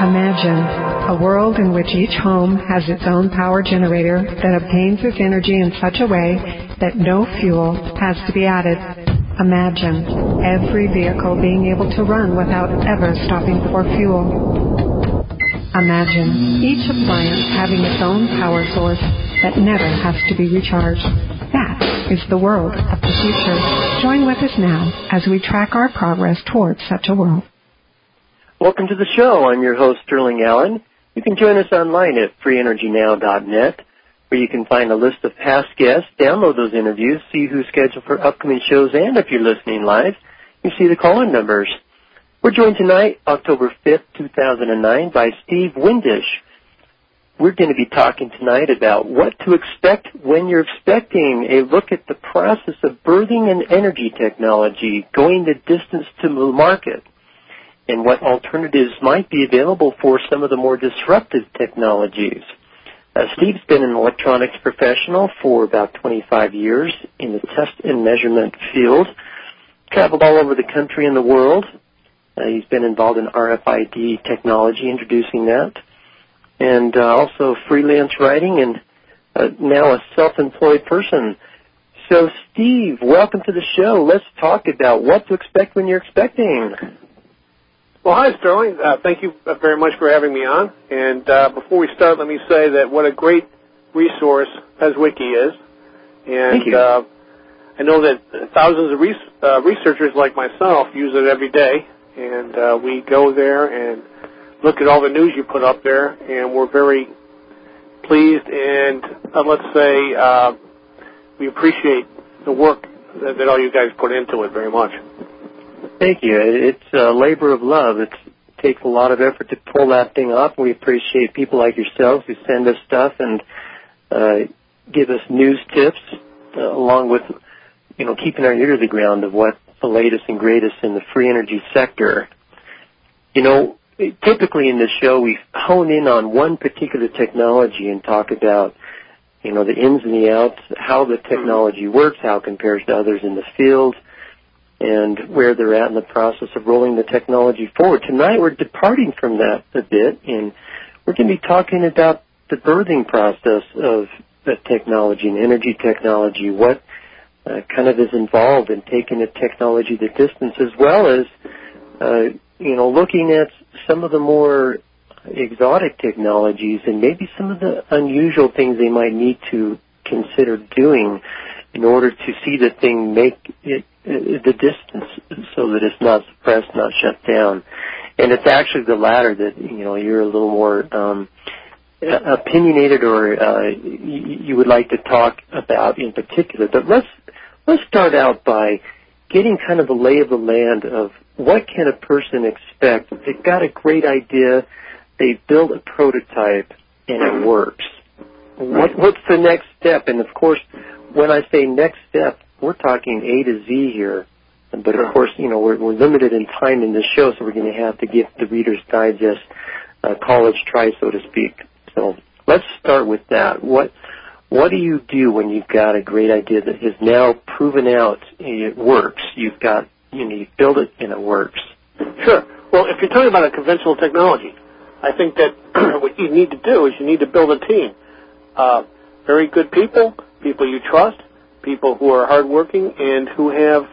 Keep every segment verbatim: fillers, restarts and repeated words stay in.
Imagine a world in which each home has its own power generator that obtains its energy in such a way that no fuel has to be added. Imagine every vehicle being able to run without ever stopping for fuel. Imagine each appliance having its own power source that never has to be recharged. That is the world of the future. Join with us now as we track our progress towards such a world. Welcome to the show. I'm your host, Sterling Allen. You can join us online at free energy now dot net, where you can find a list of past guests, download those interviews, see who's scheduled for upcoming shows, and if you're listening live, you see the call-in numbers. We're joined tonight, October fifth, two thousand nine, by Steve Windisch. We're going to be talking tonight about what to expect when you're expecting, a look at the process of birthing an energy technology, going the distance to the market, and what alternatives might be available for some of the more disruptive technologies. Uh, Steve's been an electronics professional for about twenty-five years in the test and measurement field, traveled all over the country and the world. Uh, he's been involved in R F I D technology, introducing that, and uh, also freelance writing, and uh, now a self-employed person. So, Steve, welcome to the show. Let's talk about what to expect when you're expecting. Well, hi, Sterling. Uh, thank you very much for having me on. And uh, before we start, let me say that what a great resource PezWiki is. And Thank you. Uh, I know that thousands of res- uh, researchers like myself use it every day. And uh, we go there and look at all the news you put up there, and we're very pleased and, uh, let's say, uh, we appreciate the work that, that all you guys put into it very much. Thank you. It's a labor of love. It's, it takes a lot of effort to pull that thing off. We appreciate people like yourselves who send us stuff and uh, give us news tips, uh, along with, you know, keeping our ear to the ground of what the latest and greatest in the free energy sector. You know, typically in this show we hone in on one particular technology and talk about, you know, the ins and the outs, how the technology works, how it compares to others in the field, and where they're at in the process of rolling the technology forward. Tonight we're departing from that a bit, and we're going to be talking about the birthing process of the technology and energy technology, what uh, kind of is involved in taking the technology the distance, as well as, uh, you know, looking at some of the more exotic technologies and maybe some of the unusual things they might need to consider doing in order to see the thing make it the distance so that it's not suppressed, not shut down. And it's actually the latter that, you know, you're a little more um, opinionated or uh, you, you would like to talk about in particular. But let's let's start out by getting kind of the lay of the land of what can a person expect. They've got a great idea. They build a prototype and it works. What, what's the next step? And, of course, when I say next step, we're talking A to Z here, but of course, you know, we're, we're limited in time in this show, so we're going to have to give the Reader's Digest a college try, so to speak. So let's start with that. What what do you do when you've got a great idea that has now proven out it works? You've got, you know, you build it and it works. Sure. Well, if you're talking about a conventional technology, I think that what you need to do is you need to build a team. Uh, very good people, people you trust, people who are hardworking and who have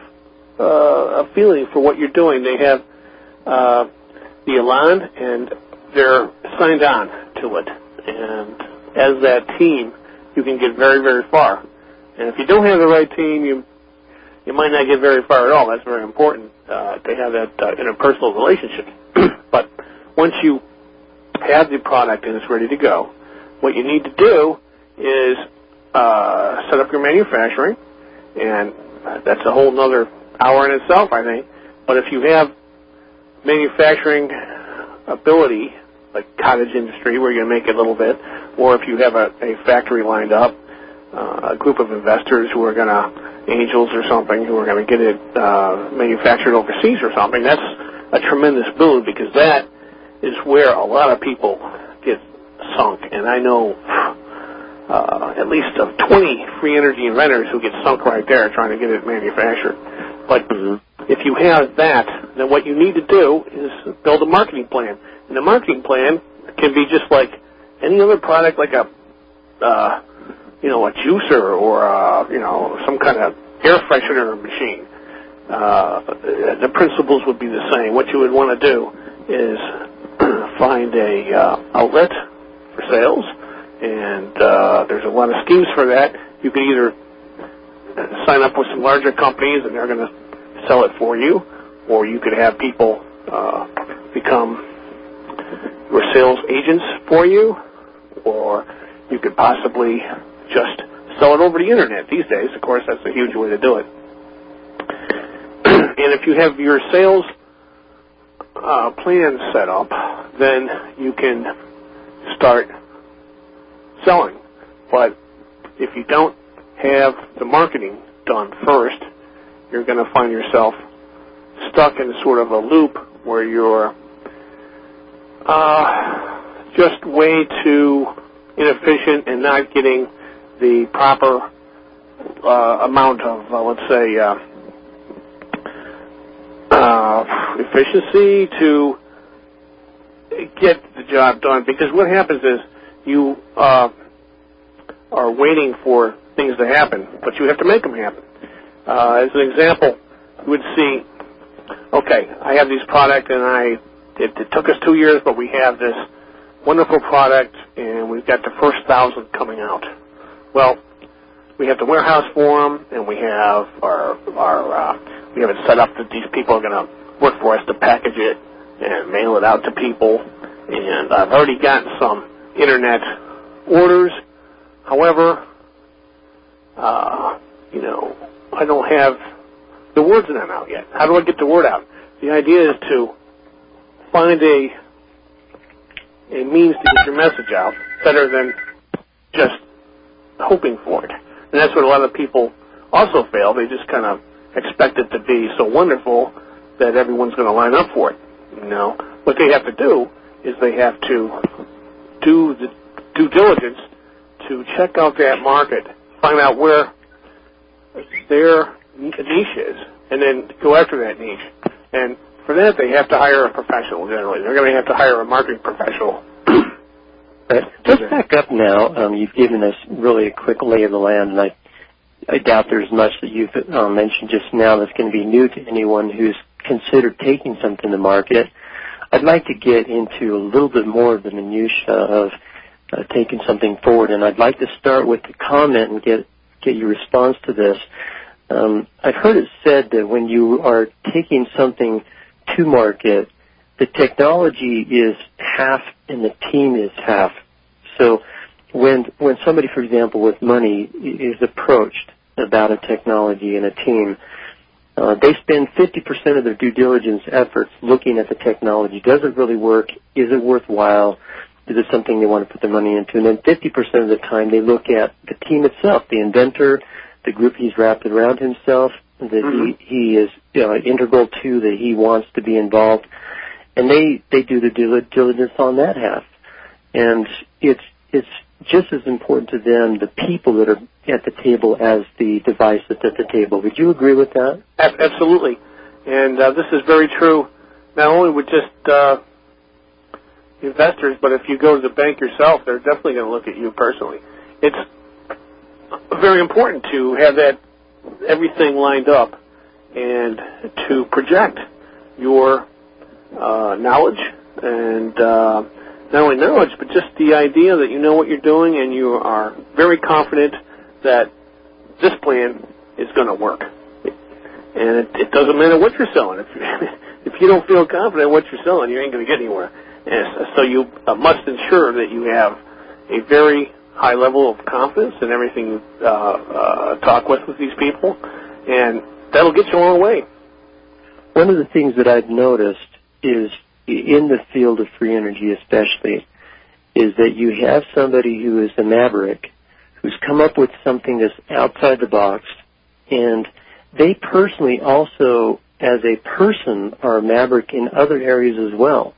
uh, a feeling for what you're doing. They have uh, the elan and they're signed on to it. And as that team, you can get very, very far. And if you don't have the right team, you you might not get very far at all. That's very important uh, to have that uh, interpersonal relationship. But once you have the product and it's ready to go, what you need to do is Uh, set up your manufacturing, and uh, that's a whole other hour in itself, I think. But if you have manufacturing ability, like cottage industry, where you're going to make it a little bit, or if you have a, a factory lined up, uh, a group of investors who are going to, angels or something, who are going to get it uh, manufactured overseas or something, that's a tremendous boon, because that is where a lot of people get sunk. And I know Uh, at least of twenty free energy inventors who get sunk right there trying to get it manufactured. But mm-hmm. if you have that, then what you need to do is build a marketing plan. And the marketing plan can be just like any other product, like a, uh, you know, a juicer or, a, you know, some kind of air freshener machine. Uh, the principles would be the same. What you would want to do is find a uh, outlet for sales, and uh, there's a lot of schemes for that. You can either sign up with some larger companies and they're going to sell it for you, or you could have people uh, become your sales agents for you, or you could possibly just sell it over the internet. These days, of course, that's a huge way to do it. And if you have your sales uh, plan set up, then you can start selling. But if you don't have the marketing done first, you're going to find yourself stuck in sort of a loop where you're uh, just way too inefficient and not getting the proper uh, amount of, uh, let's say, uh, uh, efficiency to get the job done. Because what happens is you uh, are waiting for things to happen, but you have to make them happen. Uh, as an example, you would see, okay, I have these products, and I it, it took us two years, but we have this wonderful product, and we've got the first thousand coming out. Well, we have the warehouse for them, and we have our our uh, we have it set up that these people are going to work for us to package it and mail it out to people. And I've already gotten some internet orders. However, uh, you know, I don't have the words in them out yet. How do I get the word out? The idea is to find a a means to get your message out better than just hoping for it. And that's what a lot of people also fail. They just kind of expect it to be so wonderful that everyone's going to line up for it. You know, what they have to do is they have to do the due diligence to check out that market, find out where their niche is, and then go after that niche. And for that, they have to hire a professional, generally. They're going to have to hire a marketing professional. Right. Let's back up now. Um, you've given us really a quick lay of the land, and I, I doubt there's much that you've uh, mentioned just now that's going to be new to anyone who's considered taking something to market. I'd like to get into a little bit more of the minutiae of uh, taking something forward, and I'd like to start with the comment and get, get your response to this. Um, I've heard it said that when you are taking something to market, the technology is half and the team is half. So when when somebody, for example, with money is approached about a technology and a team, uh, they spend fifty percent of their due diligence efforts looking at the technology. Does it really work? Is it worthwhile? Is it something they want to put their money into? And then fifty percent of the time they look at the team itself, the inventor, the group he's wrapped around himself, that mm-hmm. he, he is you know, integral to, that he wants to be involved. And they, they do the due diligence on that half. And it's it's just as important to them, the people that are at the table, as the device that's at the table. Would you agree with that? Absolutely. And uh, this is very true, not only with just uh, investors, but if you go to the bank yourself, they're definitely going to look at you personally. It's very important to have that everything lined up and to project your uh, knowledge, and uh, not only knowledge, but just the idea that you know what you're doing and you are very confident that this plan is going to work. And it, it doesn't matter what you're selling. If you, if you don't feel confident in what you're selling, you ain't going to get anywhere. And so you uh, must ensure that you have a very high level of confidence in everything you uh, uh, talk with with these people, and that'll get you a long way. One of the things that I've noticed is, in the field of free energy especially, is that you have somebody who is a maverick, who's come up with something that's outside the box, and they personally also, as a person, are a maverick in other areas as well.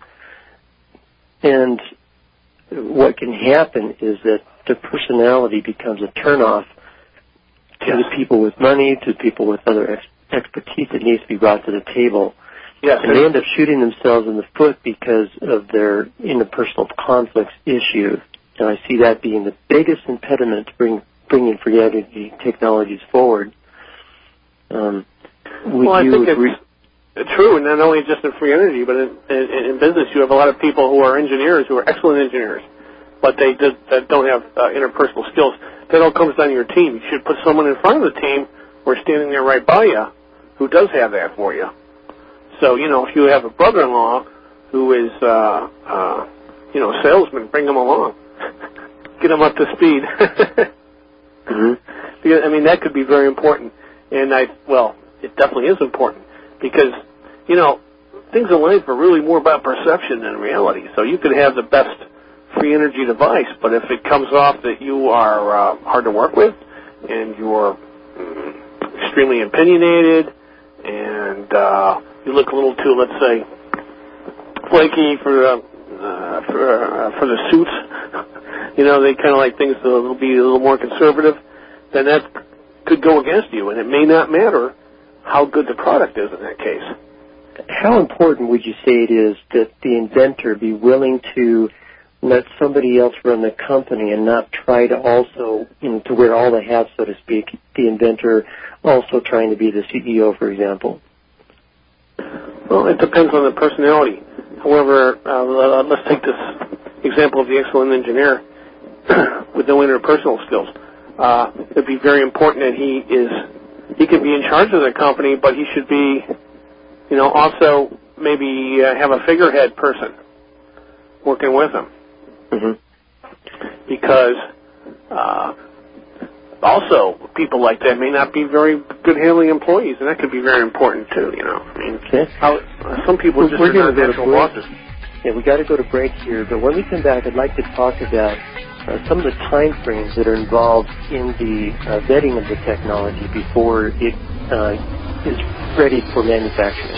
And what can happen is that the personality becomes a turnoff to yes. the people with money, to people with other ex- expertise that needs to be brought to the table. Yes. And they end up shooting themselves in the foot because of their interpersonal conflicts issue. And I see that being the biggest impediment to bring, bringing free energy technologies forward. Um, would well, I you think agree? It's true, and not only just in free energy, but in, in, in business, you have a lot of people who are engineers, who are excellent engineers, but they just, that don't have uh, interpersonal skills. That all comes down to your team. You should put someone in front of the team or standing there right by you who does have that for you. So, you know, if you have a brother-in-law who is, uh, uh, you know, a salesman, bring him along. Get him up to speed. mm-hmm. Because, I mean, that could be very important. And I, well, it definitely is important because, you know, things in life are really more about perception than reality. So you could have the best free energy device, but if it comes off that you are uh, hard to work with and you're mm, extremely opinionated and uh, you look a little too, let's say, flaky for uh, uh, for uh, for the suits, you know, they kind of like things to will be a little more conservative, then that could go against you, and it may not matter how good the product is in that case. How important would you say it is that the inventor be willing to let somebody else run the company and not try to also, you know, to wear all the hats, so to speak, the inventor also trying to be the C E O, for example? Well, it depends on the personality. However, uh, let's take this example of the excellent engineer with no interpersonal skills. Uh, it would be very important that he is, he could be in charge of the company, but he should be, you know, also maybe uh, have a figurehead person working with him. Mm-hmm. Because uh, also people like that may not be very good handling employees, and that could be very important too. You know, I mean, okay. how, some people just We're are not go natural bosses. Yeah, we got to go to break here. But when we come back, I'd like to talk about uh, some of the time frames that are involved in the uh, vetting of the technology before it uh, is ready for manufacturing.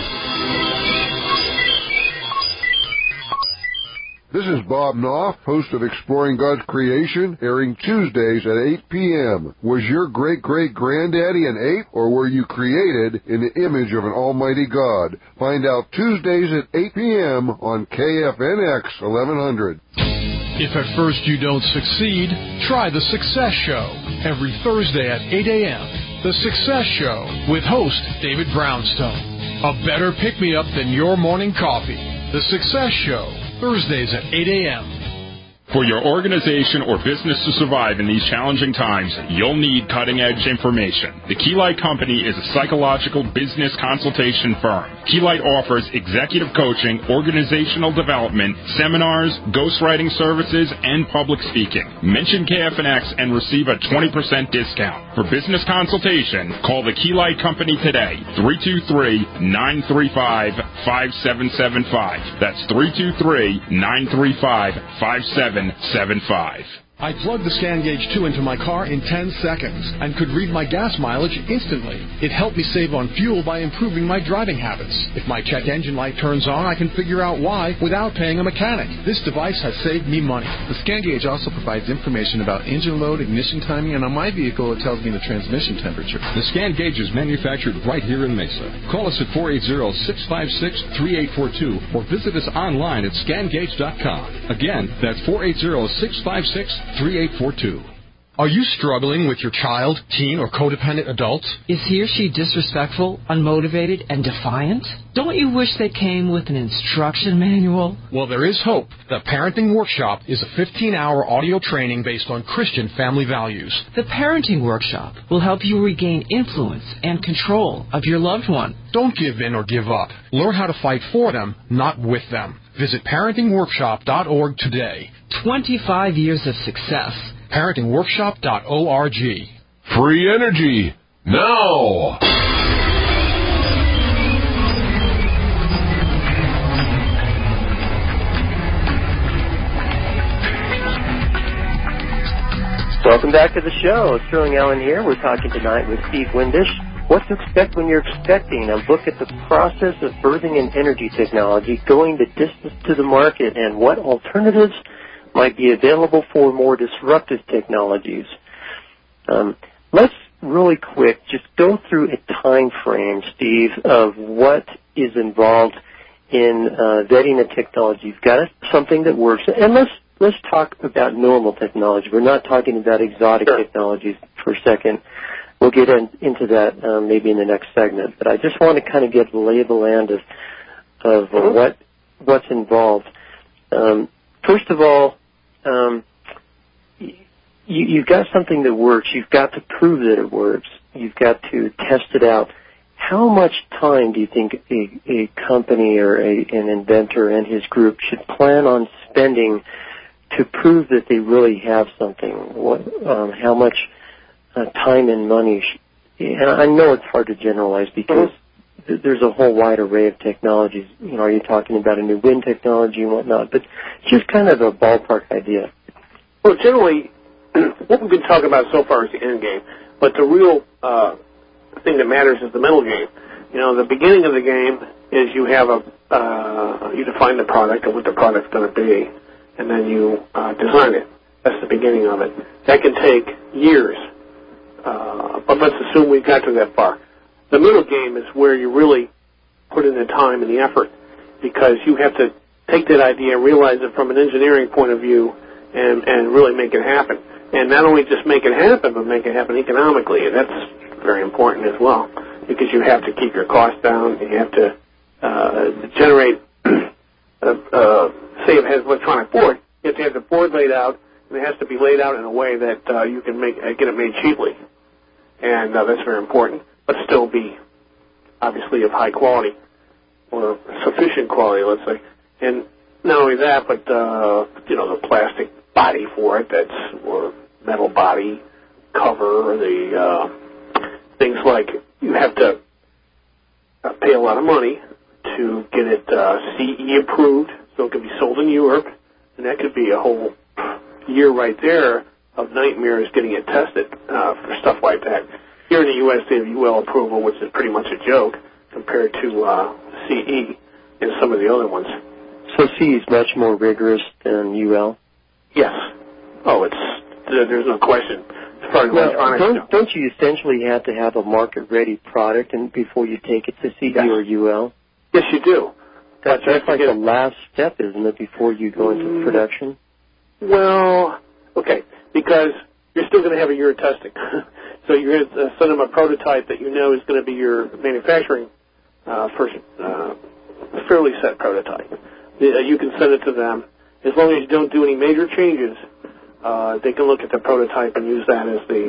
This is Bob Knopf, host of Exploring God's Creation, airing Tuesdays at eight p.m. Was your great-great-granddaddy an ape, or were you created in the image of an almighty God? Find out Tuesdays at eight p.m. on K F N X eleven hundred. If at first you don't succeed, try The Success Show every Thursday at eight a.m. The Success Show with host David Brownstone. A better pick-me-up than your morning coffee. The Success Show, Thursdays at eight a.m. For your organization or business to survive in these challenging times, you'll need cutting-edge information. The Keylight Company is a psychological business consultation firm. Keylight offers executive coaching, organizational development, seminars, ghostwriting services, and public speaking. Mention K F N X and receive a twenty percent discount. For business consultation, call the Keylight Company today, three two three, nine three five, five seven seven five. That's three two three, nine three five, five seven seven five. I plugged the ScanGauge two into my car in ten seconds and could read my gas mileage instantly. It helped me save on fuel by improving my driving habits. If my check engine light turns on, I can figure out why without paying a mechanic. This device has saved me money. The ScanGauge also provides information about engine load, ignition timing, and on my vehicle it tells me the transmission temperature. The ScanGauge is manufactured right here in Mesa. Call us at four eight zero, six five six, three eight four two or visit us online at scan gauge dot com. Again, that's four eight zero, six five six, three eight four two. Are you struggling with your child, teen, or codependent adult? Is he or she disrespectful, unmotivated, and defiant? Don't you wish they came with an instruction manual? Well, there is hope. The Parenting Workshop is a fifteen-hour audio training based on Christian family values. The Parenting Workshop will help you regain influence and control of your loved one. Don't give in or give up. Learn how to fight for them, not with them. Visit parenting workshop dot org today. twenty-five years of success. parenting workshop dot org. Free energy, now! Welcome back to the show. Sterling Allen here. We're talking tonight with Steve Windisch. What to expect when you're expecting. A look at the process of birthing an energy technology, going the distance to the market, and what alternatives might be available for more disruptive technologies. Um, let's really quick just go through a time frame, Steve, of what is involved in uh, vetting a technology. You've got something that works. And let's let's talk about normal technology. We're not talking about exotic sure. technologies for a second. We'll get in, into that um, maybe in the next segment. But I just want to kind of get the lay of the land of, of uh, mm-hmm. what what's involved. Um, first of all, um, you, you've got something that works. You've got to prove that it works. You've got to test it out. How much time do you think a, a company or a, an inventor and his group should plan on spending to prove that they really have something? What, um, how much uh, time and money? Sh- and I know it's hard to generalize because mm-hmm. th- there's a whole wide array of technologies. You know, are you talking about a new wind technology and whatnot? But just kind of a ballpark idea. Well, generally, what we've been talking about so far is the end game, but the real uh, thing that matters is the middle game. You know, the beginning of the game is you have a uh, you define the product and what the product's going to be, and then you uh, design it. That's the beginning of it. That can take years, uh, but let's assume we've got to that far. The middle game is where you really put in the time and the effort, because you have to take that idea and realize it from an engineering point of view and, and really make it happen. And not only just make it happen, but make it happen economically, and that's very important as well, because you have to keep your costs down, and you have to uh, generate, uh, uh, say it has an electronic board, you have to have the board laid out, and it has to be laid out in a way that uh, you can make uh, get it made cheaply. And uh, that's very important, but still be obviously of high quality, or sufficient quality, let's say. And not only that, but uh, you know, the plastic body for it, that's, or metal body cover, the uh, things like you have to uh, pay a lot of money to get it uh, C E approved, so it can be sold in Europe, and that could be a whole year right there of nightmares getting it tested uh, for stuff like that. Here in the U S, they have U L approval, which is pretty much a joke compared to uh, C E and some of the other ones. So C E is much more rigorous than U L? Yes. Oh, it's there's no question. As far as well, electronics, don't, don't you essentially have to have a market-ready product and before you take it to C E yes. or U L? Yes, you do. That's, that's like the last step, isn't it, before you go into mm, production? Well, okay, because you're still going to have a year of testing. So you're going to send them a prototype that you know is going to be your manufacturing uh, first uh, fairly set prototype. You can send it to them. As long as you don't do any major changes, uh, they can look at the prototype and use that as the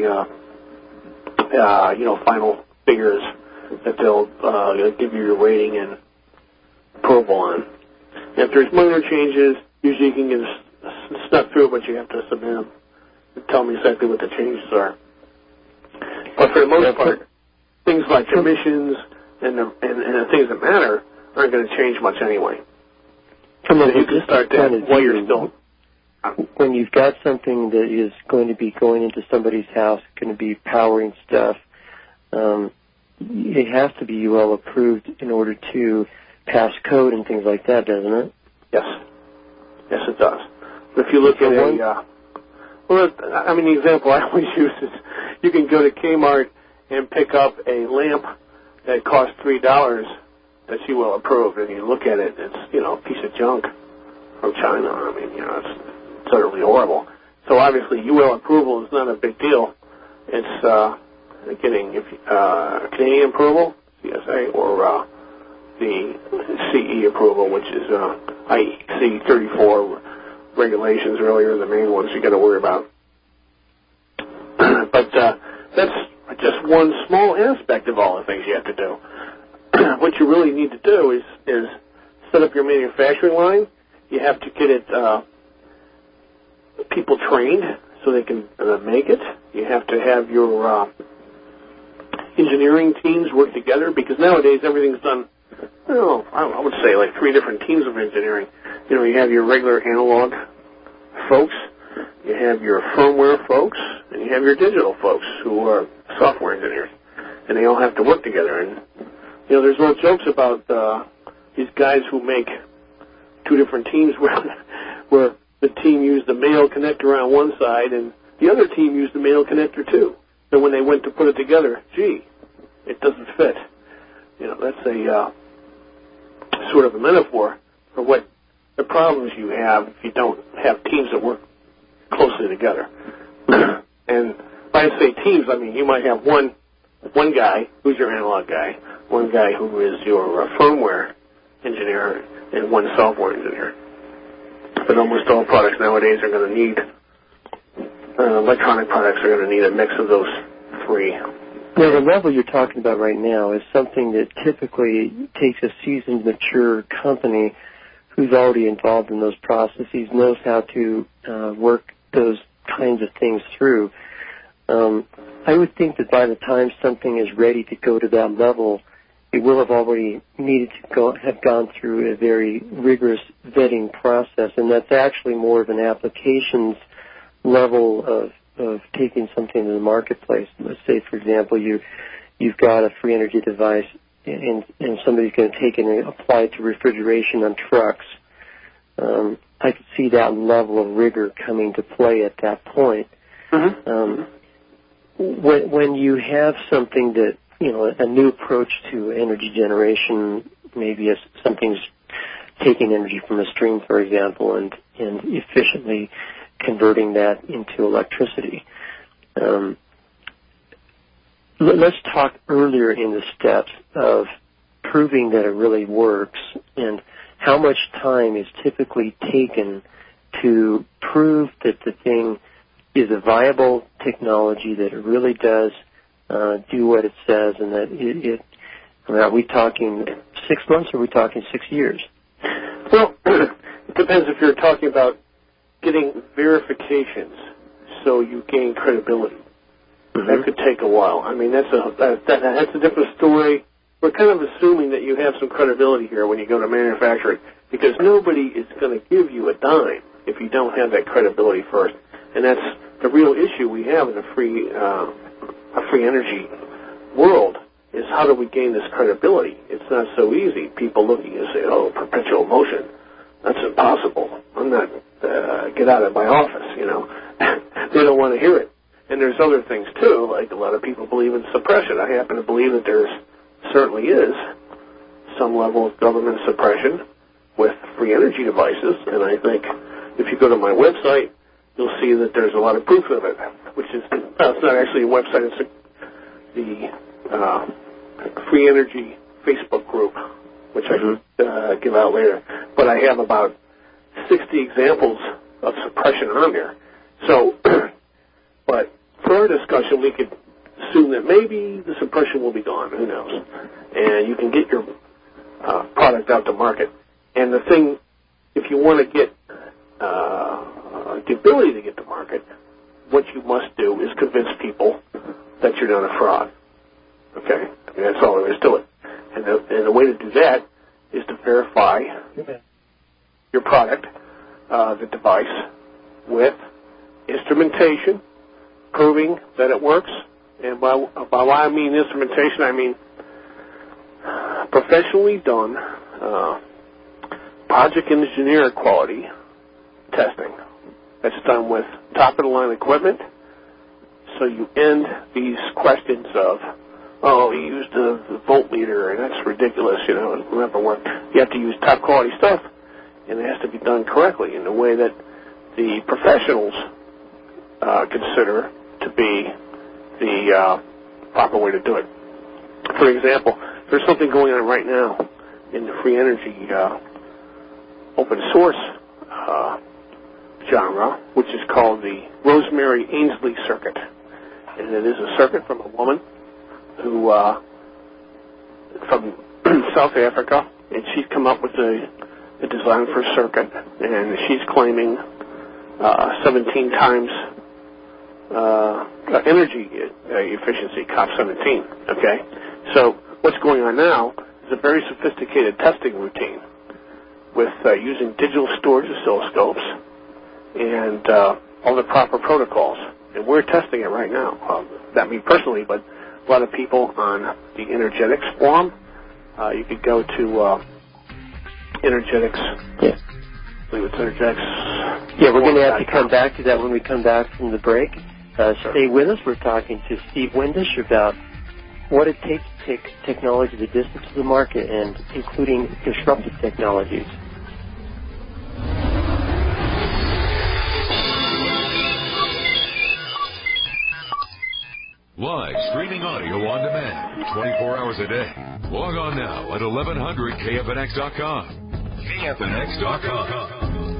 uh, uh, you know final figures that they'll uh, give you your rating and approval on. If there's minor changes, usually you can get snuck through, but you have to submit them and tell them exactly what the changes are. But for the most part, things like emissions and the, and, and the things that matter aren't going to change much anyway. From so you can start that while you're still... When you've got something that is going to be going into somebody's house, going to be powering stuff, um, it has to be U L approved in order to pass code and things like that, doesn't it? Yes. Yes, it does. But if you look at a... Uh, well, I mean, the example I always use is you can go to Kmart and pick up a lamp that costs three dollars that's U L approved, and you look at it, it's, you know, a piece of junk from China. I mean, you know, it's utterly horrible. So obviously U L approval is not a big deal. It's uh, getting if, uh, Canadian approval, C S A, or uh, the C E approval, which is uh, I E C thirty-four regulations earlier, the main ones you got to worry about. But uh, that's just one small aspect of all the things you have to do. What you really need to do is, is set up your manufacturing line. You have to get it uh, people trained so they can uh, make it. You have to have your uh, engineering teams work together, because nowadays everything's done, well, I would say like three different teams of engineering. You know, you have your regular analog folks, you have your firmware folks, and you have your digital folks who are software engineers, and they all have to work together. And you know, there's little jokes about uh, these guys who make two different teams where, where the team used the male connector on one side and the other team used the male connector too. So when they went to put it together, gee, it doesn't fit. You know, that's a uh, sort of a metaphor for what the problems you have if you don't have teams that work closely together. And when I say teams, I mean you might have one one guy who's your analog guy, one guy who is your uh, firmware engineer, and one software engineer. But almost all products nowadays are going to need, uh, electronic products are going to need a mix of those three. Now, the level you're talking about right now is something that typically takes a seasoned, mature company who's already involved in those processes, knows how to uh, work those kinds of things through. Um, I would think that by the time something is ready to go to that level, it will have already needed to go, have gone through a very rigorous vetting process, and that's actually more of an applications level of, of taking something to the marketplace. Let's say, for example, you, you've got a free energy device, and, and somebody's going to take it and apply it to refrigeration on trucks. Um, I could see that level of rigor coming to play at that point. Mm-hmm. Um, when, when you have something that, you know, a new approach to energy generation, maybe as something's taking energy from a stream, for example, and, and efficiently converting that into electricity. Um, let's talk earlier in the steps of proving that it really works and how much time is typically taken to prove that the thing is a viable technology, that it really does Uh, do what it says, and that it, it I mean, are we talking six months or are we talking six years? Well, it depends if you're talking about getting verifications so you gain credibility. Mm-hmm. That could take a while. I mean, that's a that, that, that's a different story. We're kind of assuming that you have some credibility here when you go to manufacturing, because nobody is going to give you a dime if you don't have that credibility first. And that's the real issue we have in a free uh, a free energy world, is how do we gain this credibility? It's not so easy. People looking and say, oh, perpetual motion, that's impossible. I'm not, uh, get out of my office, you know. They don't want to hear it. And there's other things, too, like a lot of people believe in suppression. I happen to believe that there certainly is some level of government suppression with free energy devices, and I think if you go to my website, you'll see that there's a lot of proof of it, which is, well, it's not actually a website, it's a, the uh, Free Energy Facebook group, which I can uh, give out later. But I have about sixty examples of suppression on there. So, but for our discussion, we could assume that maybe the suppression will be gone, who knows, and you can get your uh, product out to market. And the thing, if you want to get uh, the ability to get to market, what you must do is convince people that you're not a fraud. Okay? I mean, that's all there is to it. And the, and the way to do that is to verify your product, uh, the device, with instrumentation, proving that it works. And by, by what I mean instrumentation, I mean professionally done uh, project engineer quality testing. That's done with top-of-the-line equipment, so you end these questions of, oh, you used a voltmeter, and that's ridiculous, you know, it'll never work. You have to use top-quality stuff, and it has to be done correctly in a way that the professionals uh, consider to be the uh, proper way to do it. For example, there's something going on right now in the free energy uh, open source uh genre, which is called the Rosemary Ainsley Circuit. And it is a circuit from a woman who, uh, from South Africa, and she's come up with a, a design for a circuit, and she's claiming uh, seventeen times uh, energy uh, efficiency, COP seventeen, okay? So what's going on now is a very sophisticated testing routine with uh, using digital storage oscilloscopes and uh, all the proper protocols. And we're testing it right now. Um, not me personally, but a lot of people on the Energetics forum. Uh, you could go to uh, Energetics. Yeah. I believe it's Energetics. Yeah, we're going to have to come back to that when we come back from the break. Uh, stay with us. We're talking to Steve Windisch about what it takes to take technology the distance of the market, and including disruptive technologies. Live streaming audio on demand, twenty-four hours a day. Log on now at eleven hundred K F N X dot com. K F N X dot com.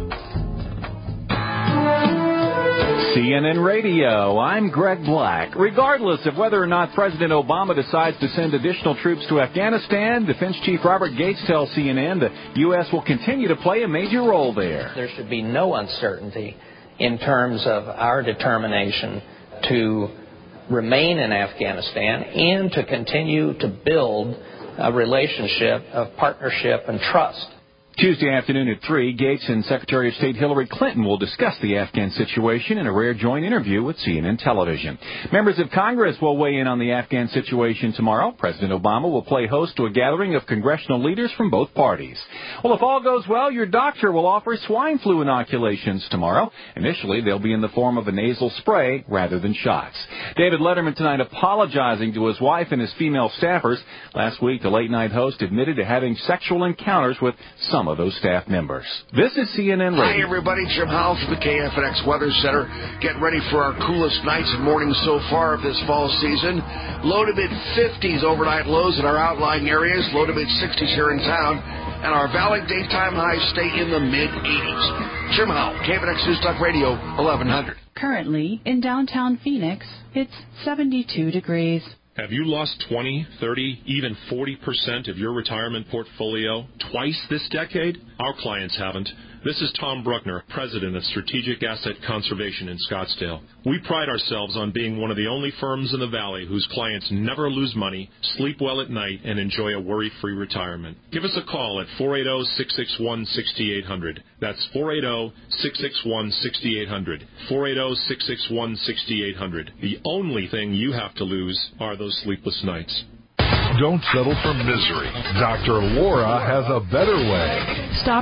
C N N Radio, I'm Greg Black. Regardless of whether or not President Obama decides to send additional troops to Afghanistan, Defense Chief Robert Gates tells C N N the U S will continue to play a major role there. There should be no uncertainty in terms of our determination to remain in Afghanistan and to continue to build a relationship of partnership and trust. Tuesday afternoon at three, Gates and Secretary of State Hillary Clinton will discuss the Afghan situation in a rare joint interview with C N N Television. Members of Congress will weigh in on the Afghan situation tomorrow. President Obama will play host to a gathering of congressional leaders from both parties. Well, if all goes well, your doctor will offer swine flu inoculations tomorrow. Initially, they'll be in the form of a nasal spray rather than shots. David Letterman tonight apologizing to his wife and his female staffers. Last week, the late-night host admitted to having sexual encounters with some of those staff members. This is C N N Radio. Hi, everybody. Jim Howell from the K F N X Weather Center. Getting ready for our coolest nights and mornings so far of this fall season. Low to mid-fifties overnight lows in our outlying areas. Low to mid-sixties here in town. And our valley daytime highs stay in the mid-eighties. Jim Howell, K F N X News Talk Radio, eleven hundred. Currently, in downtown Phoenix, it's seventy-two degrees. Have you lost twenty, thirty, even forty percent of your retirement portfolio twice this decade? Our clients haven't. This is Tom Bruckner, President of Strategic Asset Conservation in Scottsdale. We pride ourselves on being one of the only firms in the Valley whose clients never lose money, sleep well at night, and enjoy a worry-free retirement. Give us a call at four eight zero, six six one, six eight zero zero. That's four eight zero, six six one, six eight zero zero. four eight zero, six six one, six eight zero zero. The only thing you have to lose are those sleepless nights. Don't settle for misery. Doctor Laura has a better way. Stop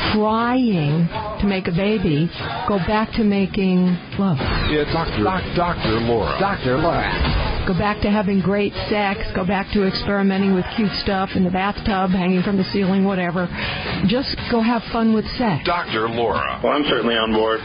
trying to make a baby. Go back to making love. It's Doctor Doctor Laura. Doctor Laura. Go back to having great sex. Go back to experimenting with cute stuff in the bathtub, hanging from the ceiling, whatever. Just go have fun with sex. Doctor Laura. Well, I'm certainly on board.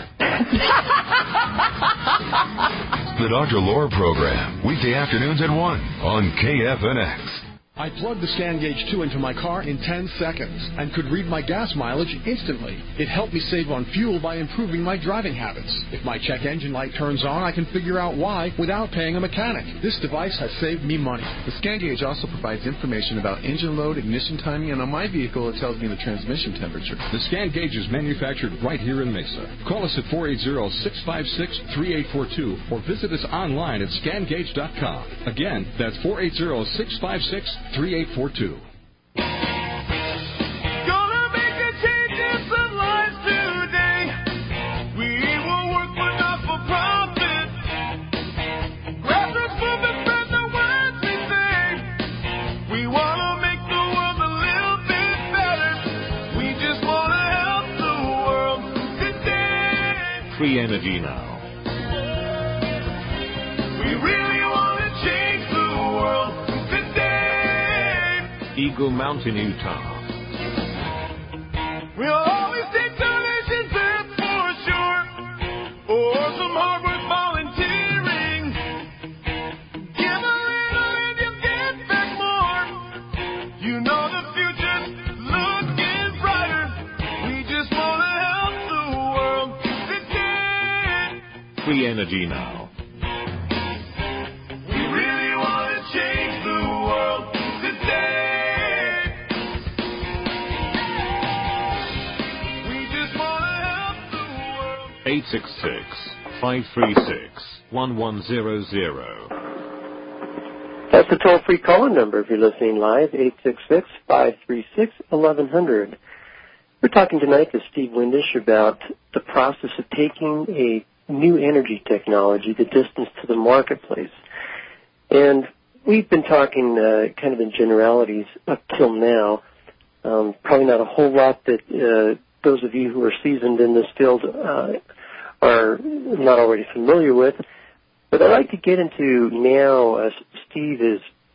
The Doctor Laura program, weekday afternoons at one on K F N X. I plugged the ScanGauge two into my car in ten seconds and could read my gas mileage instantly. It helped me save on fuel by improving my driving habits. If my check engine light turns on, I can figure out why without paying a mechanic. This device has saved me money. The ScanGauge also provides information about engine load, ignition timing, and on my vehicle, it tells me the transmission temperature. The ScanGauge is manufactured right here in Mesa. Call us at four eight zero, six five six, three eight four two or visit us online at scan gauge dot com. Again, that's four eight zero, six five six, three eight four two. Free energy now. We really want to change the world today. Eagle Mountain, Utah. We'll always take donations there for sure, or some hard work volunteering. Give a little and you'll get back more. You know the future's looking brighter. We just want to help the world today. Free energy now. We really want to change the world today. We just want to help the world. eight six six, five three six, one one zero zero. That's the toll-free call-in number if you're listening live, eight six six, five three six, eleven hundred. We're talking tonight to Steve Windisch about the process of taking a new energy technology the distance to the marketplace. And we've been talking uh, kind of in generalities up till now. Um, probably not a whole lot that uh, those of you who are seasoned in this field uh, are not already familiar with. But I'd like to get into now, uh, Steve is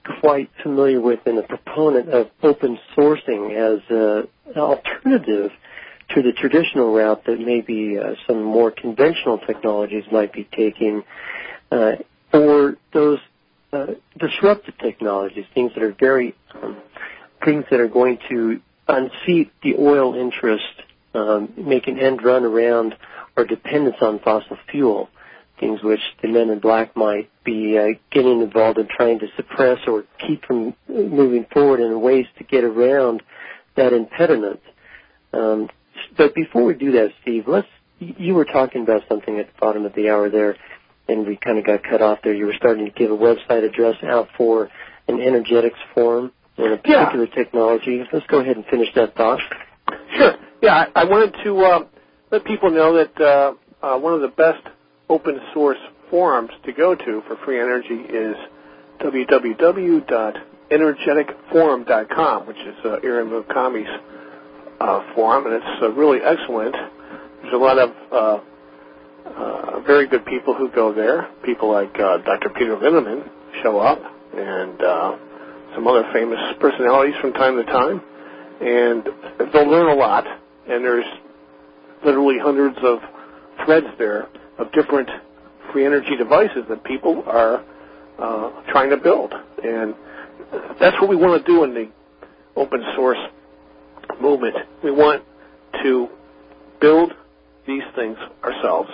quite familiar with and a proponent of open sourcing as uh, an alternative to the traditional route that maybe uh, some more conventional technologies might be taking, uh, or those uh, disruptive technologies, things that are very, um, things that are going to unseat the oil interest, um, make an end run around our dependence on fossil fuel, things which the men in black might be uh, getting involved in trying to suppress or keep from moving forward in ways to get around that impediment. Um, but before we do that, Steve, let's, you were talking about something at the bottom of the hour there, and we kind of got cut off there. You were starting to give a website address out for an energetics forum in a particular yeah. technology. Let's go ahead and finish that thought. Sure. Yeah, I, I wanted to uh, let people know that uh, uh, one of the best open source forums to go to for free energy is w w w dot energetic forum dot com, which is uh, Aaron Mukami's uh, forum, and it's uh, really excellent. There's a lot of uh, uh, very good people who go there. People like uh, Doctor Peter Linneman show up, and uh, some other famous personalities from time to time, and they'll learn a lot, and there's literally hundreds of threads there of different free energy devices that people are uh, trying to build. And that's what we want to do in the open source movement. We want to build these things ourselves,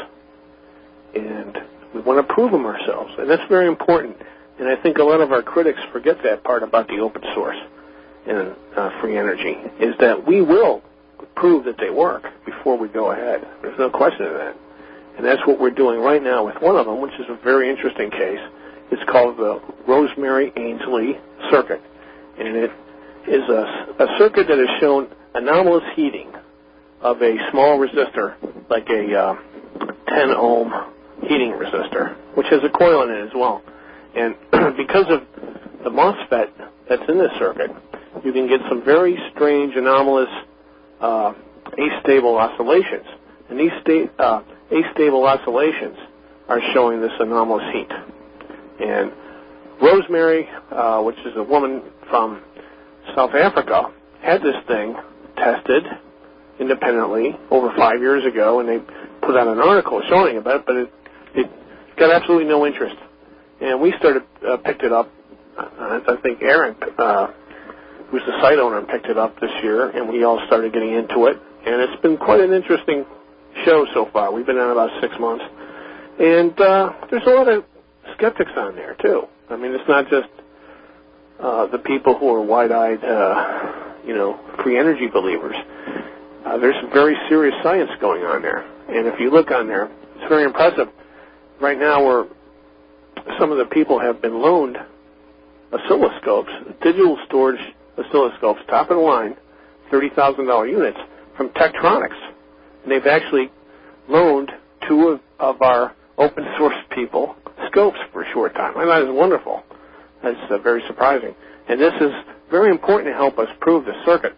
and we want to prove them ourselves. And that's very important. And I think a lot of our critics forget that part about the open source and uh, free energy, is that we will prove that they work before we go ahead. There's no question of that. And that's what we're doing right now with one of them, which is a very interesting case. It's called the Rosemary-Ainsley circuit. And it is a, a circuit that has shown anomalous heating of a small resistor, like a uh, ten ohm heating resistor, which has a coil in it as well. And because of the MOSFET that's in this circuit, you can get some very strange, anomalous, uh, astable oscillations. And these sta- uh, astable oscillations are showing this anomalous heat. And Rosemary, uh, which is a woman from South Africa, had this thing tested independently over five years ago, and they put out an article showing about it, but it, it got absolutely no interest. And we started, uh, picked it up. Uh, I think Aaron, uh, who's the site owner, picked it up this year, and we all started getting into it. And it's been quite an interesting show so far. We've been on about six months. And uh, there's a lot of skeptics on there, too. I mean, it's not just uh, the people who are wide-eyed, uh, you know, free energy believers. Uh, there's some very serious science going on there. And if you look on there, it's very impressive. Right now, we're, some of the people have been loaned oscilloscopes, digital storage oscilloscopes, top of the line, thirty thousand dollars units from Tektronix. And they've actually loaned two of, of our open source people scopes for a short time. And that is wonderful. That's uh, very surprising. And this is very important to help us prove the circuit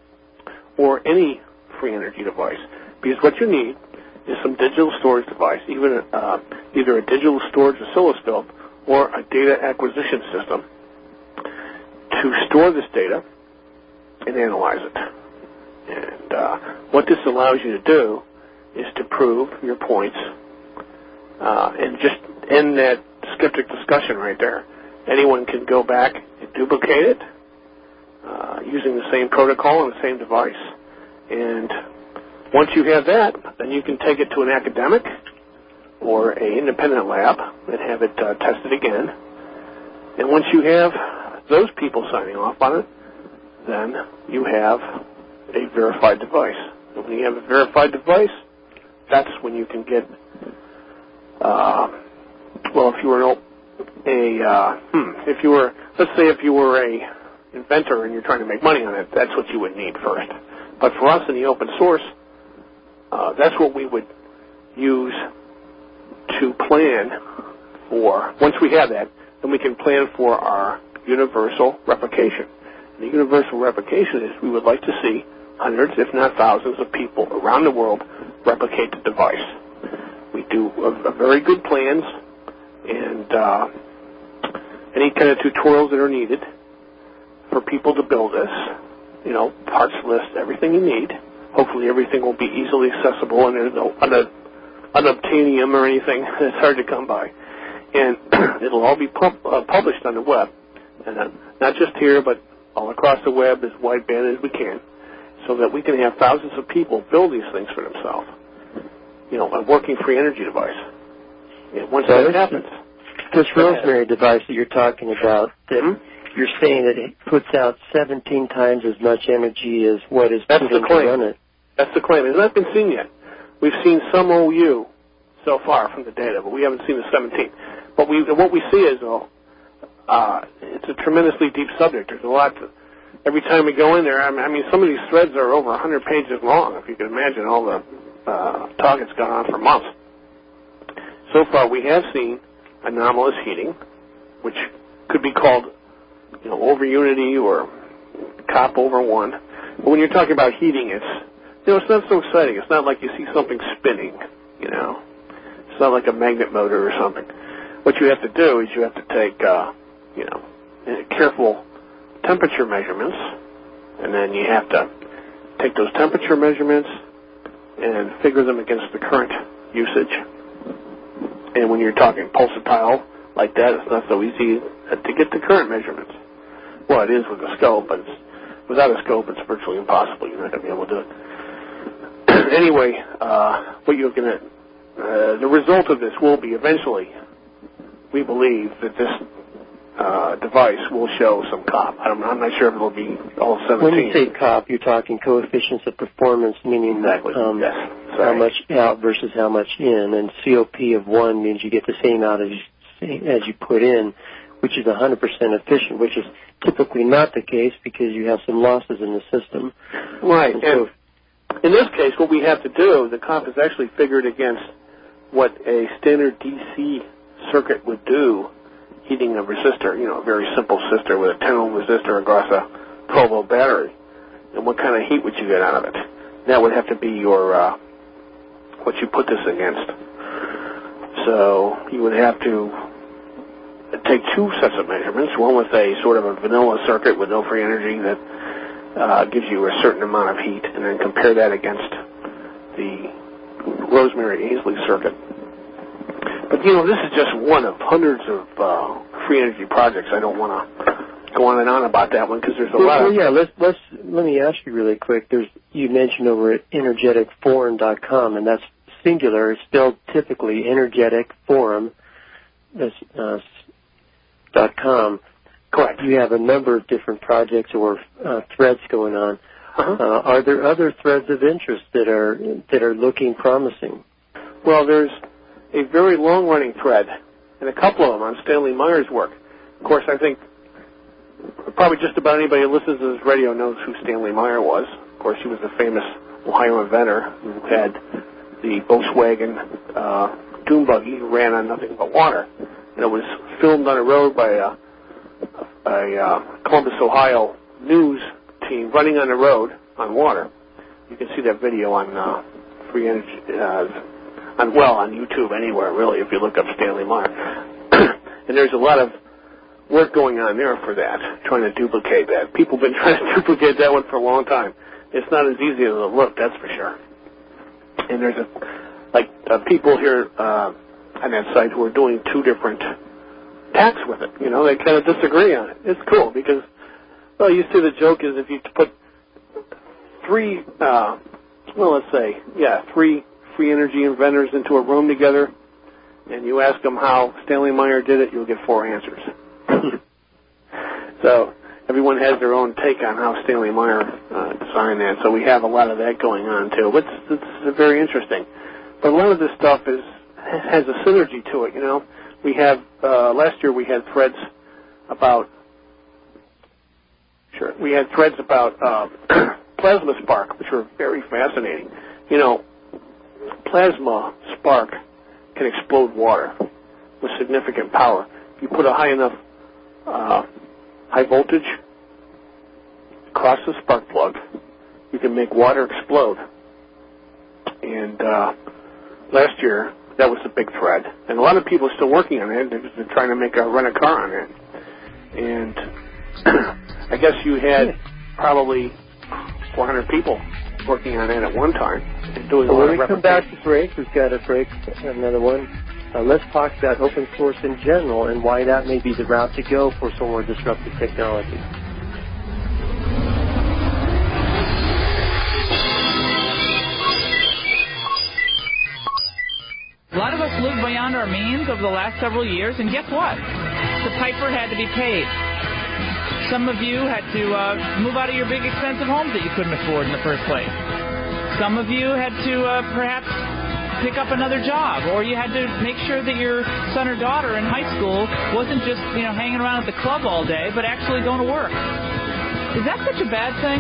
or any free energy device. Because what you need is some digital storage device, even uh, either a digital storage oscilloscope or a data acquisition system to store this data and analyze it. And uh, what this allows you to do is to prove your points uh, and just end that skeptic discussion right there. Anyone can go back and duplicate it uh, using the same protocol and the same device. And once you have that, then you can take it to an academic or an independent lab and have it uh, tested again. And once you have those people signing off on it, then you have a verified device. And when you have a verified device, that's when you can get, uh, well, if you were a, uh, hmm, if you were, let's say if you were a inventor and you're trying to make money on it, that's what you would need first. But for us in the open source, uh, that's what we would use to plan for. Once we have that, then we can plan for our universal replication. And the universal replication is we would like to see hundreds, if not thousands, of people around the world replicate the device. We do a, a very good plans, and uh, any kind of tutorials that are needed for people to build this, you know, parts list, everything you need. Hopefully everything will be easily accessible and there's no un- unobtainium or anything that's hard to come by. And it'll all be pub- uh, published on the web. And uh, not just here, but all across the web as wideband as we can, so that we can have thousands of people build these things for themselves. You know, a working free energy device. And once so that happens... This Rosemary device that you're talking about, that mm-hmm. you're saying that it puts out seventeen times as much energy as what is That's put the into claim. run it. That's the claim. It has not been seen yet. We've seen some O U so far from the data, but we haven't seen the seventeen. But we, what we see is, though, uh, it's a tremendously deep subject. There's a lot to, every time we go in there, I mean, some of these threads are over one hundred pages long, if you can imagine all the uh, talk that's gone on for months. So far, we have seen anomalous heating, which could be called, you know, over unity or COP over one. But when you're talking about heating, it's, you know, it's not so exciting. It's not like you see something spinning, you know. It's not like a magnet motor or something. What you have to do is you have to take, uh, you know, careful temperature measurements, and then you have to take those temperature measurements and figure them against the current usage. And when you're talking pulsatile like that, it's not so easy to get the current measurements. Well, it is with a scope, but it's, without a scope, it's virtually impossible. You're not going to be able to do it. Anyway, uh, what you're going to, uh, the result of this will be eventually, we believe that this uh, device will show some COP. I'm, I'm not sure if it will be all seventeen. When you say COP, you're talking coefficients of performance, meaning exactly. um, yes. how much out versus how much in, and C O P of one means you get the same out as you, as you put in, which is one hundred percent efficient, which is typically not the case because you have some losses in the system. Right, and, and so, in this case, what we have to do, the COP is actually figured against what a standard D C circuit would do, heating a resistor, you know, a very simple resistor with a ten ohm resistor across a twelve volt battery. And what kind of heat would you get out of it? That would have to be your, uh, what you put this against. So you would have to take two sets of measurements, one with a sort of a vanilla circuit with no free energy that uh, gives you a certain amount of heat, and then compare that against the Rosemary-Ainslie circuit. But, you know, this is just one of hundreds of uh, free energy projects. I don't want to go on and on about that one because there's a well, lot well, of... Yeah, let's, let's, let me ask you really quick. There's, you mentioned over at energetic forum dot com, and that's singular. It's spelled typically energetic forum uh, dot com. Correct. You have a number of different projects or uh, threads going on. Uh-huh. Uh, are there other threads of interest that are that are looking promising? Well, there's a very long-running thread, and a couple of them on Stanley Meyer's work. Of course, I think probably just about anybody who listens to this radio knows who Stanley Meyer was. Of course, he was the famous Ohio inventor who had the Volkswagen uh, dune buggy who ran on nothing but water. And it was filmed on a road by a, a uh, Columbus, Ohio news team running on the road on water. You can see that video on uh, Free Energy, uh, on well, on YouTube, anywhere really, if you look up Stanley Meyer. And there's a lot of work going on there for that, trying to duplicate that. People have been trying to duplicate that one for a long time. It's not as easy as it looks, that's for sure. And there's a like uh, people here uh, on that site who are doing two different tacks with it. You know, they kind of disagree on it. It's cool because, well, you see the joke is if you put three, uh, well, let's say, yeah, three free energy inventors into a room together, and you ask them how Stanley Meyer did it, you'll get four answers. So everyone has their own take on how Stanley Meyer uh, designed that. So we have a lot of that going on too. But it's, it's very interesting. But a lot of this stuff is has a synergy to it. You know, we have uh, last year we had threads about sure we had threads about uh, plasma spark, which were very fascinating. You know, plasma spark can explode water with significant power. If you put a high enough uh, high voltage across the spark plug, you can make water explode. And uh, last year, that was a big thread. And a lot of people are still working on it. They're trying to make a rent a car on it. And I guess you had probably four hundred people working on it at one time and doing so a lot when of we come back to break, we've got a break, another one. Uh, let's talk about open source in general and why that may be the route to go for some more disruptive technology. A lot of us lived beyond our means over the last several years, and guess what? The piper had to be paid. Some of you had to uh, move out of your big expensive homes that you couldn't afford in the first place. Some of you had to uh, perhaps pick up another job, or you had to make sure that your son or daughter in high school wasn't just, you know, hanging around at the club all day, but actually going to work. Is that such a bad thing?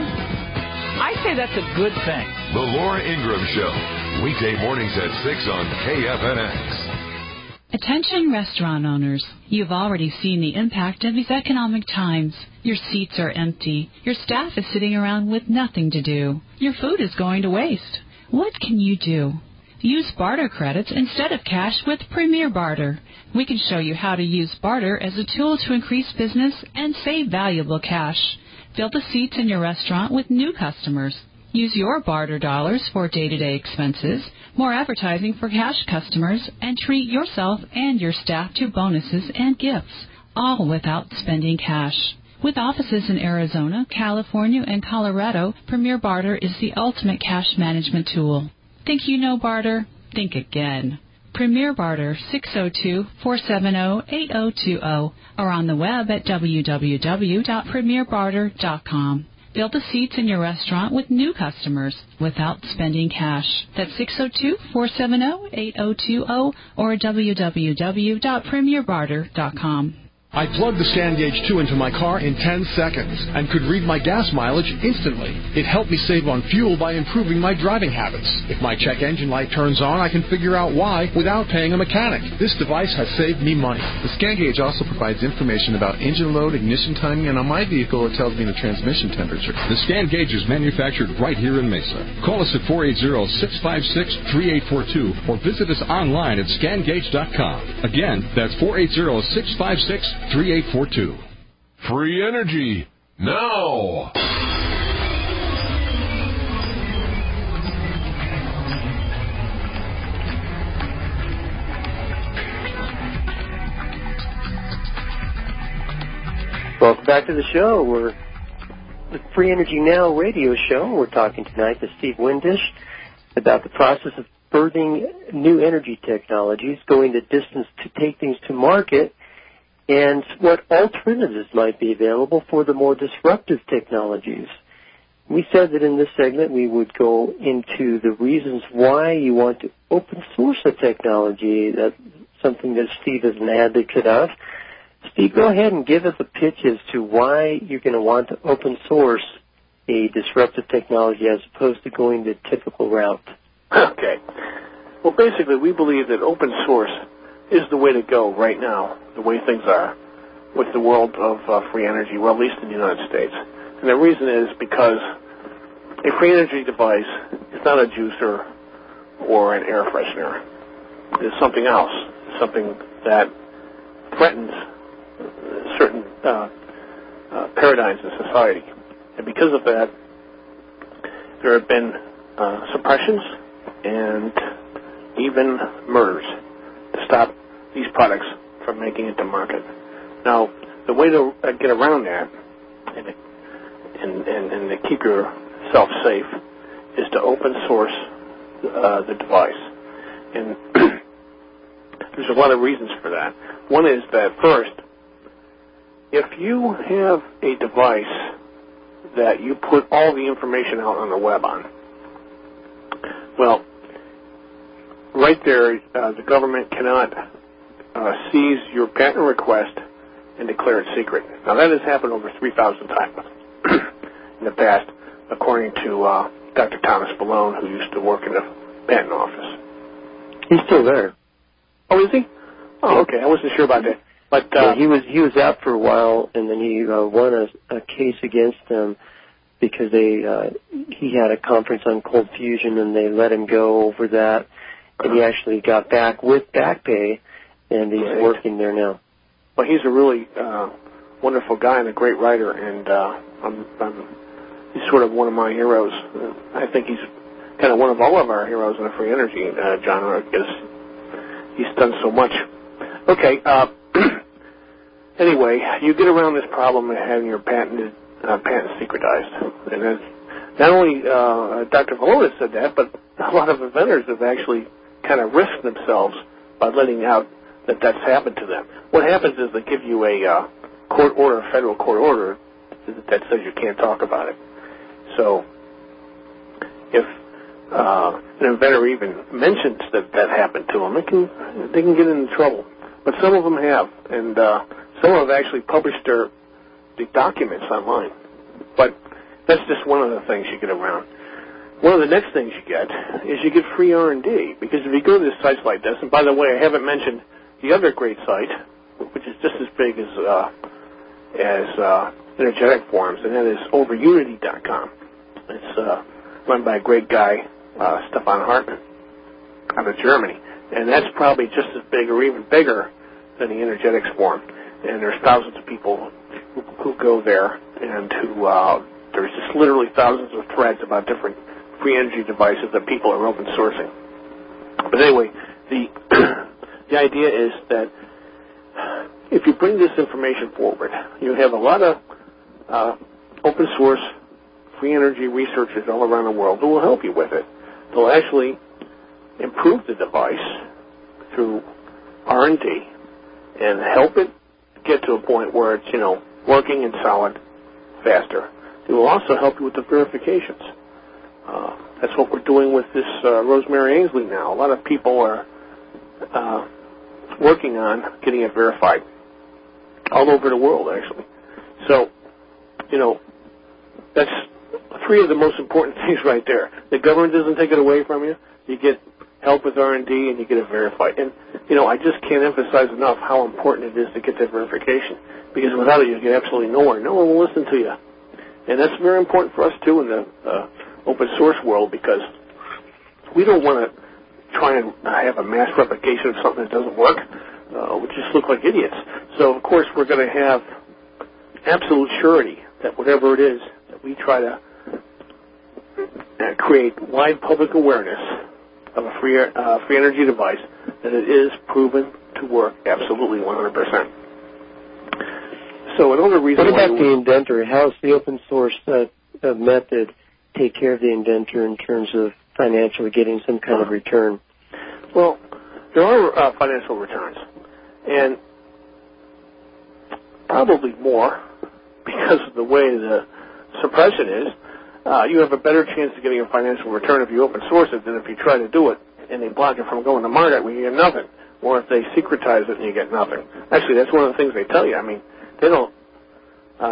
I say that's a good thing. The Laura Ingraham Show, weekday mornings at six on K F N X. Attention restaurant owners, you've already seen the impact of these economic times. Your seats are empty. Your staff is sitting around with nothing to do. Your food is going to waste. What can you do? Use barter credits instead of cash with Premier Barter. We can show you how to use barter as a tool to increase business and save valuable cash. Fill the seats in your restaurant with new customers. Use your barter dollars for day-to-day expenses, more advertising for cash customers, and treat yourself and your staff to bonuses and gifts, all without spending cash. With offices in Arizona, California, and Colorado, Premier Barter is the ultimate cash management tool. Think you know barter? Think again. Premier Barter, six oh two, four seven oh, eight oh two oh, or on the web at w w w dot premier barter dot com. Fill the seats in your restaurant with new customers without spending cash. That's six oh two, four seven oh, eight oh two oh or w w w dot premier barter dot com. I plugged the ScanGauge two into my car in ten seconds and could read my gas mileage instantly. It helped me save on fuel by improving my driving habits. If my check engine light turns on, I can figure out why without paying a mechanic. This device has saved me money. The ScanGauge also provides information about engine load, ignition timing, and on my vehicle it tells me the transmission temperature. The ScanGauge is manufactured right here in Mesa. Call us at four eight zero, six five six, three eight four two or visit us online at scan gauge dot com. Again, that's four eight zero, six five six, three eight four two. Free energy now. Welcome back to the show. We're the Free Energy Now radio show. We're talking tonight to Steve Windisch about the process of birthing new energy technologies, going the distance to take things to market, and what alternatives might be available for the more disruptive technologies. We said that in this segment we would go into the reasons why you want to open source a technology. That's something that Steve is an advocate of. Steve, go ahead and give us a pitch as to why you're going to want to open source a disruptive technology as opposed to going the typical route. Okay. Well, basically, we believe that open source is the way to go right now, the way things are with the world of uh, free energy, well, at least in the United States. And the reason is because a free energy device is not a juicer or an air freshener. It's something else, something that threatens certain uh, uh, paradigms in society. And because of that, there have been uh, suppressions and even murders to stop these products from making it to market. Now, the way to uh, get around that and, and, and, and to keep yourself safe is to open source uh, the device. And there's a lot of reasons for that. One is that, first, if you have a device that you put all the information out on the web on, well, right there, uh, the government cannot uh, seize your patent request and declare it secret. Now, that has happened over three thousand times in the past, according to uh, Doctor Thomas Malone, who used to work in the patent office. He's still there. Oh, is he? Oh, okay. I wasn't sure about that. But uh, yeah, he was he was out for a while, and then he uh, won a, a case against them because they uh, he had a conference on cold fusion, and they let him go over that, and he actually got back with back pay, and he's right. working there now. Well, he's a really uh, wonderful guy and a great writer, and uh, I'm, I'm, he's sort of one of my heroes. I think he's kind of one of all of our heroes in the free energy uh, genre, because he's done so much. Okay, uh, anyway, you get around this problem of having your patented uh, patent secretized. And that's, not only uh, Doctor Vallone said that, but a lot of inventors have actually kind of risked themselves by letting out that that's happened to them. What happens is they give you a uh, court order, a federal court order, that says you can't talk about it. So if uh, an inventor even mentions that that happened to them, it can, they can get into trouble. But some of them have, and uh, some have actually published their the documents online. But that's just one of the things you get around. One of the next things you get is you get free R and D, because if you go to sites like this, and by the way, I haven't mentioned the other great site, which is just as big as uh, as uh, Energetic Forums, and that is over unity dot com. It's uh, run by a great guy, uh, Stefan Hartmann, out of Germany, and that's probably just as big or even bigger than the Energetics Forum. And there's thousands of people who, who go there, and who uh, there's just literally thousands of threads about different free energy devices that people are open sourcing. But anyway, the the idea is that if you bring this information forward, you have a lot of uh, open source free energy researchers all around the world who will help you with it. They'll actually improve the device through R and D and help it get to a point where it's, you know, working and solid faster. It will also help you with the verifications. Uh, that's what we're doing with this uh, Rosemary Ainsley now. A lot of people are uh, working on getting it verified all over the world, actually. So, you know, that's three of the most important things right there. The government doesn't take it away from you. You get help with R and D, and you get it verified. And, you know, I just can't emphasize enough how important it is to get that verification, because without it, you get absolutely nowhere. No one will listen to you. And that's very important for us, too, in the uh, open source world, because we don't want to try and have a mass replication of something that doesn't work. Uh, we just look like idiots. So, of course, we're going to have absolute surety that whatever it is that we try to uh, create wide public awareness of a free uh, free energy device, that it is proven to work absolutely one hundred percent. So another reason what about why the inventor? How's the open source uh, uh, method take care of the inventor in terms of financially getting some kind of return? Well, there are uh, financial returns, and probably more because of the way the suppression is. Uh, you have a better chance of getting a financial return if you open source it than if you try to do it and they block it from going to market where you get nothing, or if they secretize it and you get nothing. Actually, that's one of the things they tell you. I mean, they don't uh,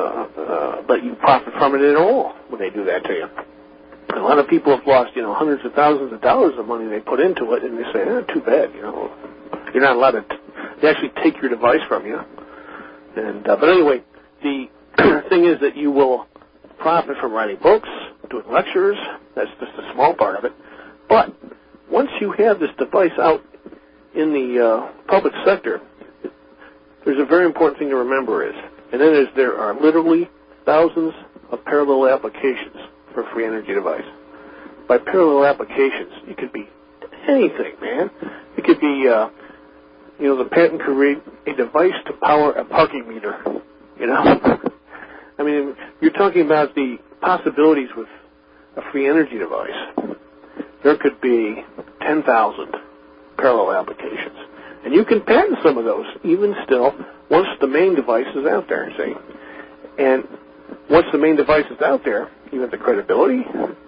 uh, let you profit from it at all when they do that to you. And a lot of people have lost, you know, hundreds of thousands of dollars of money they put into it, and they say, eh, too bad, you know. You're not allowed to t- they actually take your device from you. And uh, But anyway, the thing is that you will profit from writing books, doing lectures. That's just a small part of it. But once you have this device out in the uh, public sector, there's a very important thing to remember is, and that is there are literally thousands of parallel applications for a free energy device. By parallel applications, it could be anything, man. It could be, uh, you know, the patent could read a device to power a parking meter, you know. I mean, you're talking about the possibilities with a free energy device. There could be ten thousand parallel applications. And you can patent some of those, even still, once the main device is out there, see. And once the main device is out there, you have the credibility,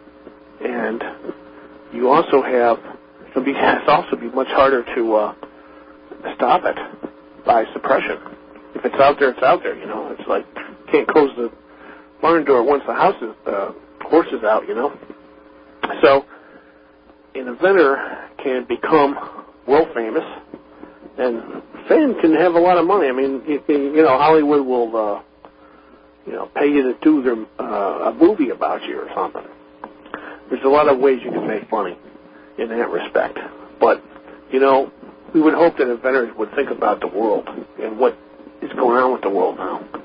and you also have, it'll, be, it'll also be much harder to uh, stop it by suppression. If it's out there, it's out there, you know. It's like, can't close the barn door once the house is, uh, horse is out, you know. So an inventor can become world famous, and fame can have a lot of money. I mean, you, you know, Hollywood will, uh, you know, pay you to do their, uh, a movie about you or something. There's a lot of ways you can make money in that respect. But, you know, we would hope that inventors would think about the world and what is going on with the world now.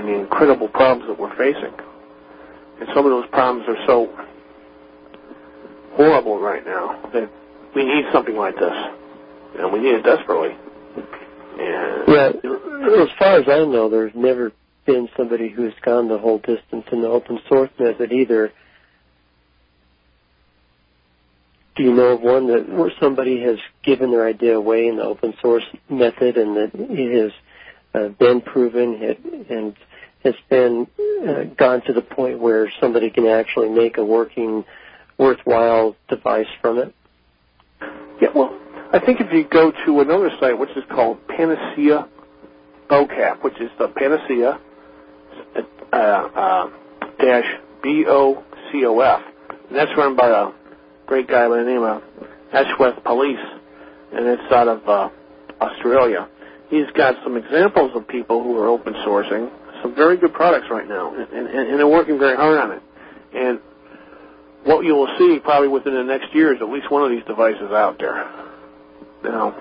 the incredible problems that we're facing. And some of those problems are so horrible right now that we need something like this. And we need it desperately. And yeah, as far as I know, there's never been somebody who's gone the whole distance in the open source method either. Do you know of one that where somebody has given their idea away in the open source method and that it has uh, been proven it, and has been uh, gone to the point where somebody can actually make a working, worthwhile device from it? Yeah, well, I think if you go to another site, which is called Panacea BOCAF, which is the Panacea uh, uh, dash B O C O F, and that's run by a great guy by the name of Ashworth Police, and it's out of uh, Australia. He's got some examples of people who are open sourcing some very good products right now, and, and, and they're working very hard on it. And what you will see probably within the next year is at least one of these devices out there. Now,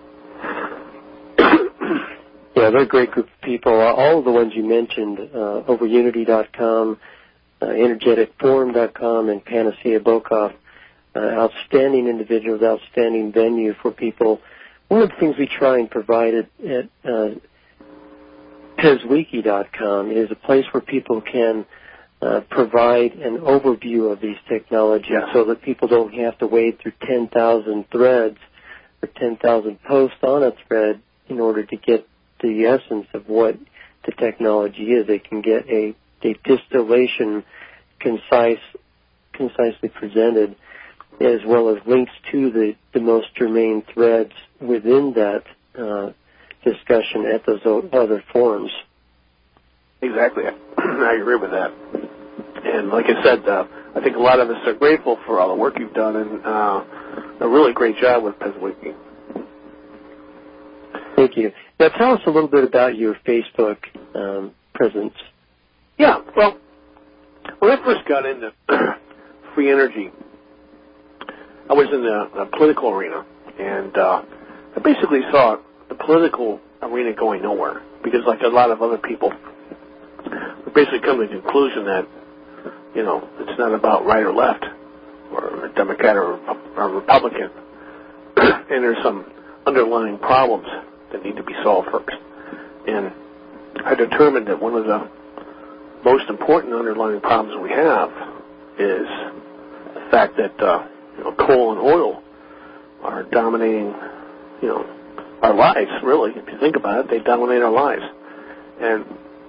yeah, they're a great group of people. All of the ones you mentioned, uh, over unity dot com, uh, energetic forum dot com, and Panacea BOCAF, uh, outstanding individuals, outstanding venue for people. One of the things we try and provide at, at uh, Pezwiki dot com is a place where people can uh, provide an overview of these technologies, yeah, so that people don't have to wade through ten thousand threads or ten thousand posts on a thread in order to get the essence of what the technology is. They can get a, a distillation concise, concisely presented, as well as links to the, the most germane threads within that uh, discussion at those other forums. Exactly. I agree with that. And like I said, uh, I think a lot of us are grateful for all the work you've done, and uh, a really great job with Pezwiki. Thank you. Now tell us a little bit about your Facebook um, presence. Yeah, well, when I first got into free energy, I was in the, the political arena, and uh, I basically saw the political arena going nowhere, because like a lot of other people, we basically come to the conclusion that, you know, it's not about right or left, or a Democrat or a Republican, and there's some underlying problems that need to be solved first. And I determined that one of the most important underlying problems we have is the fact that uh, you know, coal and oil are dominating, you know, our lives, really. If you think about it, they dominate our lives. And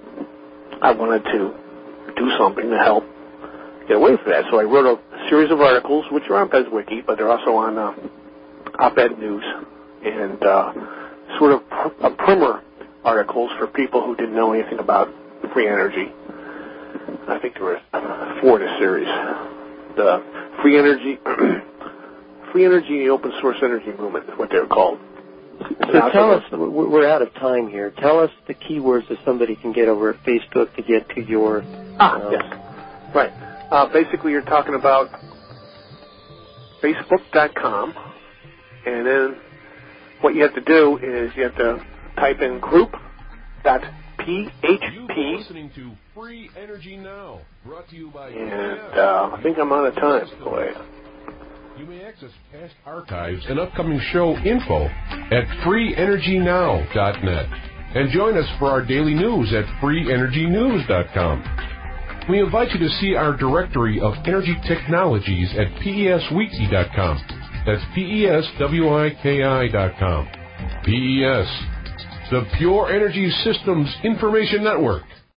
I wanted to do something to help get away from that. So I wrote a series of articles, which are on Pezwiki, but they're also on uh, Op-Ed News, and uh, sort of pr- uh, primer articles for people who didn't know anything about free energy. I think there were four in a series. The free energy, free energy and the open source energy movement is what they're called. So tell us, we're out of time here. Tell us the keywords that somebody can get over at Facebook to get to your... Ah, um, yes. Right. Uh, basically, you're talking about Facebook dot com, and then what you have to do is you have to type in group dot P H P. You've been listening to Free Energy Now, brought to you by... And uh, I think I'm out of time. Boy. You may access past archives and upcoming show info at free energy now dot net. And join us for our daily news at free energy news dot com. We invite you to see our directory of energy technologies at P E S wiki dot com. That's P E S W I K I dot com. P E S, the Pure Energy Systems Information Network.